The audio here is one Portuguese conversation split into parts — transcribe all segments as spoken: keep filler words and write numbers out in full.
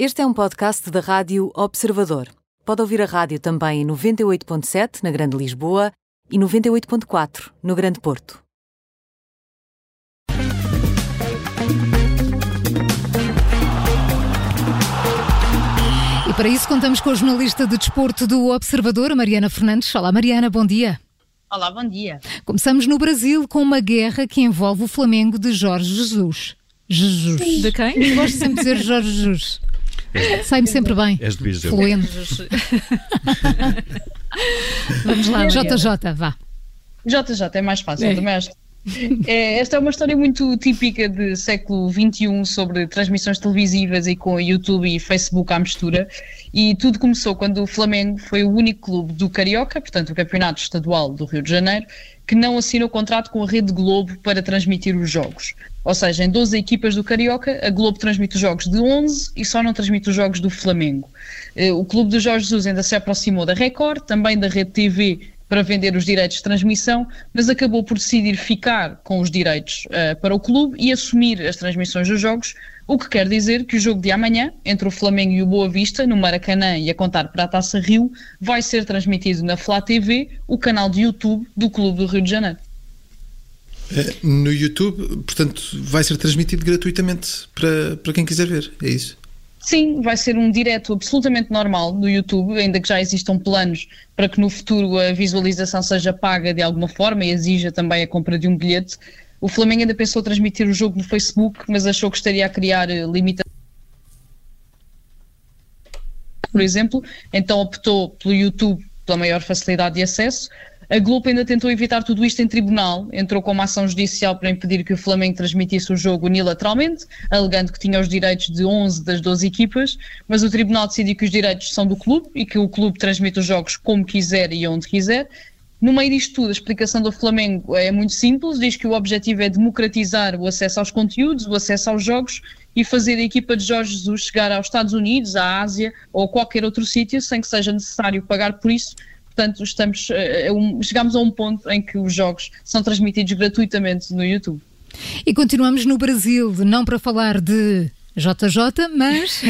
Este é um podcast da Rádio Observador. Pode ouvir a rádio também em noventa e oito ponto sete na Grande Lisboa e noventa e oito ponto quatro no Grande Porto. E para isso contamos com a jornalista de desporto do Observador, a Mariana Fernandes. Olá Mariana, bom dia. Olá, bom dia. Começamos no Brasil com uma guerra que envolve o Flamengo de Jorge Jesus. Jesus. Sim. De quem? Eu gosto sempre de dizer Jorge Jesus. Sai-me sempre bem. És de Viseu. Fluente. Vamos lá, J J, vá. J J é mais fácil, é. também acho. É, esta é uma história muito típica de século vinte e um sobre transmissões televisivas e com YouTube e Facebook à mistura, e tudo começou quando o Flamengo foi o único clube do Carioca, portanto o campeonato estadual do Rio de Janeiro, que não assinou contrato com a Rede Globo para transmitir os jogos. Ou seja, em doze equipas do Carioca, a Globo transmite os jogos de onze e só não transmite os jogos do Flamengo. O clube do Jorge Jesus ainda se aproximou da Record, também da Rede T V, para vender os direitos de transmissão, mas acabou por decidir ficar com os direitos uh, para o clube e assumir as transmissões dos jogos, o que quer dizer que o jogo de amanhã, entre o Flamengo e o Boa Vista, no Maracanã e a contar para a Taça Rio, vai ser transmitido na Flá T V, o canal de YouTube do Clube do Rio de Janeiro. No YouTube, portanto, vai ser transmitido gratuitamente para, para quem quiser ver, é isso? Sim, vai ser um direto absolutamente normal no YouTube, ainda que já existam planos para que no futuro a visualização seja paga de alguma forma e exija também a compra de um bilhete. O Flamengo ainda pensou transmitir o jogo no Facebook, mas achou que estaria a criar limitações, por exemplo, então optou pelo YouTube pela maior facilidade de acesso. A Globo ainda tentou evitar tudo isto em tribunal, entrou com uma ação judicial para impedir que o Flamengo transmitisse o jogo unilateralmente, alegando que tinha os direitos de onze das doze equipas, mas o tribunal decidiu que os direitos são do clube e que o clube transmite os jogos como quiser e onde quiser. No meio disto tudo, a explicação do Flamengo é muito simples, diz que o objetivo é democratizar o acesso aos conteúdos, o acesso aos jogos e fazer a equipa de Jorge Jesus chegar aos Estados Unidos, à Ásia ou a qualquer outro sítio sem que seja necessário pagar por isso. Portanto, estamos, uh, um, chegamos a um ponto em que os jogos são transmitidos gratuitamente no YouTube. E continuamos no Brasil, não para falar de J J, mas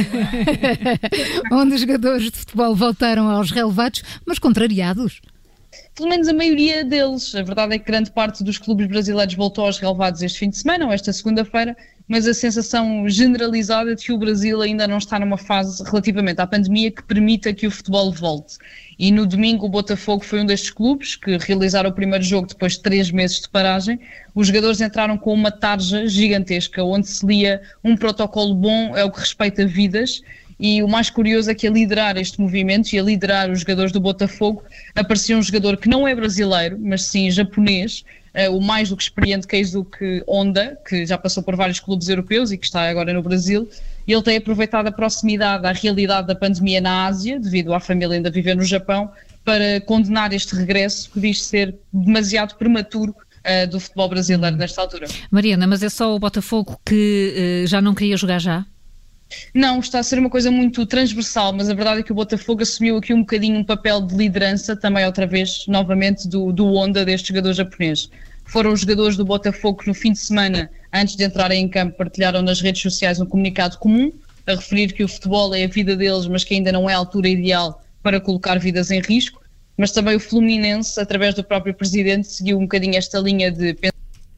onde os jogadores de futebol voltaram aos relevados, mas contrariados. Pelo menos a maioria deles. A verdade é que grande parte dos clubes brasileiros voltou aos relevados este fim de semana, ou esta segunda-feira, mas a sensação generalizada de que o Brasil ainda não está numa fase relativamente à pandemia que permita que o futebol volte. E no domingo o Botafogo foi um destes clubes que realizaram o primeiro jogo depois de três meses de paragem. Os jogadores entraram com uma tarja gigantesca onde se lia um protocolo bom é o que respeita vidas. E o mais curioso é que a liderar este movimento e a liderar os jogadores do Botafogo aparecia um jogador que não é brasileiro, mas sim japonês, uh, o mais do que experiente Keisuke Honda, que já passou por vários clubes europeus e que está agora no Brasil. E ele tem aproveitado a proximidade à realidade da pandemia na Ásia, devido à família ainda viver no Japão, para condenar este regresso que diz ser demasiado prematuro uh, do futebol brasileiro nesta altura. Mariana, mas é só o Botafogo que uh, já não queria jogar já? Não, está a ser uma coisa muito transversal, mas a verdade é que o Botafogo assumiu aqui um bocadinho um papel de liderança, também outra vez, novamente, do, do Honda, deste jogador japonês. Foram os jogadores do Botafogo que no fim de semana, antes de entrarem em campo, partilharam nas redes sociais um comunicado comum, a referir que o futebol é a vida deles, mas que ainda não é a altura ideal para colocar vidas em risco. Mas também o Fluminense, através do próprio presidente, seguiu um bocadinho esta linha de pensamento.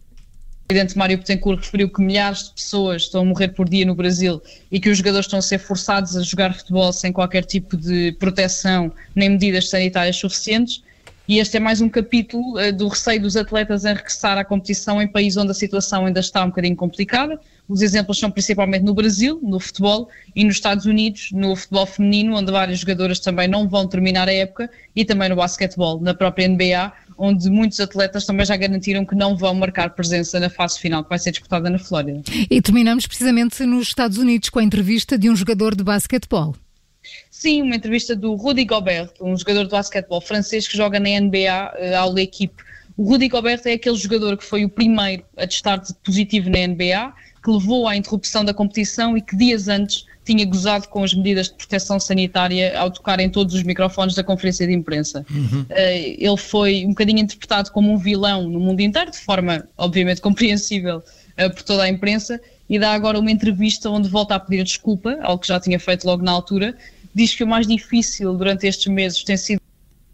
O presidente Mário Bittencourt referiu que milhares de pessoas estão a morrer por dia no Brasil e que os jogadores estão a ser forçados a jogar futebol sem qualquer tipo de proteção nem medidas sanitárias suficientes. E este é mais um capítulo uh, do receio dos atletas em regressar à competição em países onde a situação ainda está um bocadinho complicada. Os exemplos são principalmente no Brasil, no futebol, e nos Estados Unidos, no futebol feminino, onde várias jogadoras também não vão terminar a época, e também no basquetebol, na própria N B A, onde muitos atletas também já garantiram que não vão marcar presença na fase final, que vai ser disputada na Flórida. E terminamos precisamente nos Estados Unidos com a entrevista de um jogador de basquetebol. Sim, uma entrevista do Rudy Gobert, um jogador de basquetebol francês que joga na N B A, uh, ao L'Équipe. O Rudy Gobert é aquele jogador que foi o primeiro a testar positivo na N B A, que levou à interrupção da competição e que dias antes tinha gozado com as medidas de proteção sanitária ao tocar em todos os microfones da conferência de imprensa. Uhum. Uh, ele foi um bocadinho interpretado como um vilão no mundo inteiro, de forma obviamente compreensível uh, por toda a imprensa, e dá agora uma entrevista onde volta a pedir desculpa, algo que já tinha feito logo na altura. Diz que o mais difícil durante estes meses tem sido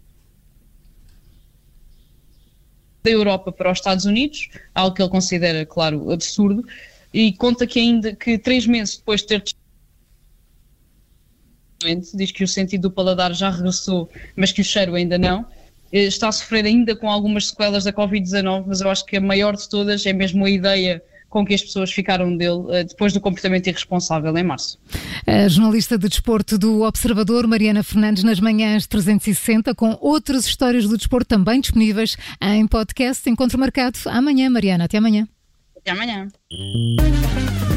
da Europa para os Estados Unidos, algo que ele considera, claro, absurdo, e conta que ainda que três meses depois de ter diz que o sentido do paladar já regressou, mas que o cheiro ainda não. Está a sofrer ainda com algumas sequelas da covid dezanove, mas eu acho que a maior de todas é mesmo a ideia com que as pessoas ficaram dele depois do comportamento irresponsável em março. A jornalista de desporto do Observador, Mariana Fernandes, nas manhãs trezentos e sessenta, com outras histórias do desporto também disponíveis em podcast. Encontro marcado amanhã, Mariana. Até amanhã. Até amanhã.